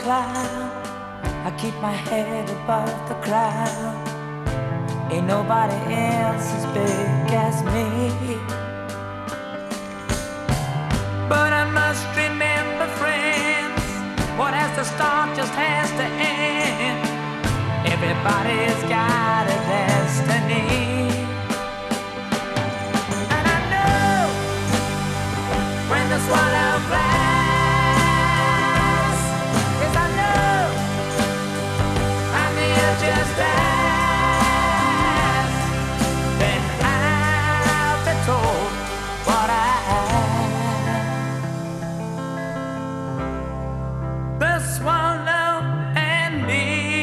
cloud. I keep my head above the crowd. Ain't nobody else as big as me. But I must remember, friends, what has to start just has to end. Everybody's got a destiny. And I know when the swallow flies, yes I know I'm the edge just dies. Then I'll be told what I the swallow and me.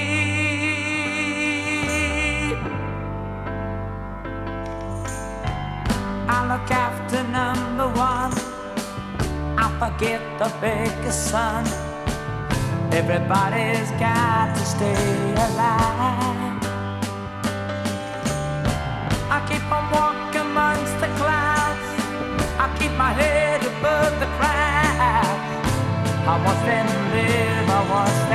I look after number one. I forget the biggest son. Everybody's got to stay alive. I keep on walking amongst the clouds. I keep my head above the crowd. I watch them live, I watch